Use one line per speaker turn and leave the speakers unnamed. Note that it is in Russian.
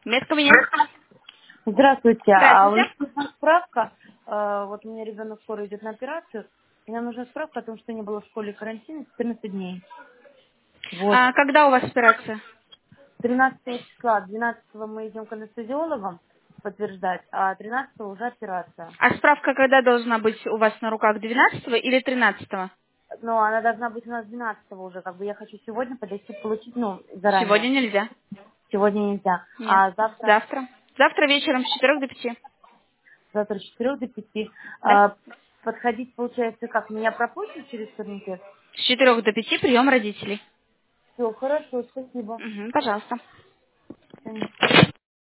Медкабинет.
Здравствуйте. А у
Здравствуйте.
нас нужна справка. Вот у меня ребенок скоро идет на операцию. И нам нужна справка о том, что не было в школе карантина 14 дней. Вот.
А когда у вас операция?
13 числа, 12 мы идем к анестезиологам подтверждать, а 13 уже операция.
А справка когда должна быть у вас на руках, 12 или 13?
Но она должна быть у нас 12 уже. Как бы я хочу сегодня подойти получить,
Сегодня
заранее.
нельзя.
Сегодня нельзя.
Нет.
А завтра,
Завтра. Завтра вечером с 4 до 5.
завтра с 4 до 5.
Да.
Подходить, получается, как? Меня пропустят через турникет?
С 4 до 5 прием родителей.
Все, хорошо, спасибо.
Угу, пожалуйста.
До свидания.